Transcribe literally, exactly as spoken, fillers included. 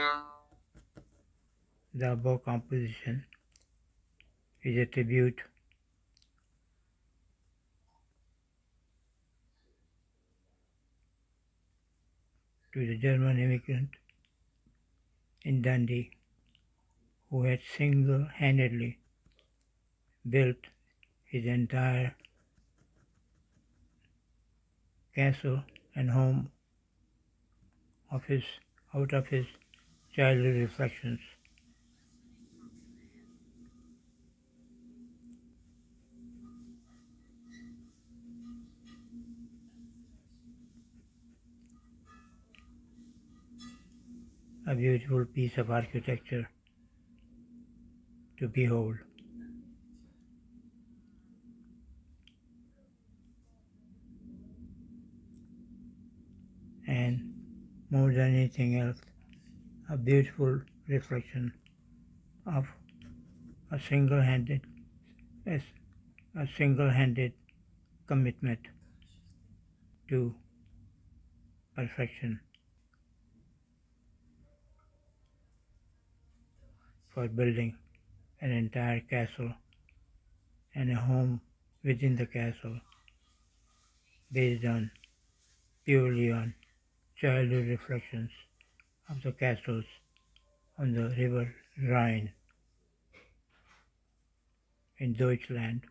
The above composition is a tribute to the German immigrant in Dundee who had single-handedly built his entire castle and home of his, out of his childhood reflections. A beautiful piece of architecture to behold. And more than anything else, a beautiful reflection of a single-handed, a single-handed commitment to perfection for building an entire castle and a home within the castle based on purely on childhood reflections of the castles on the river Rhine in Deutschland.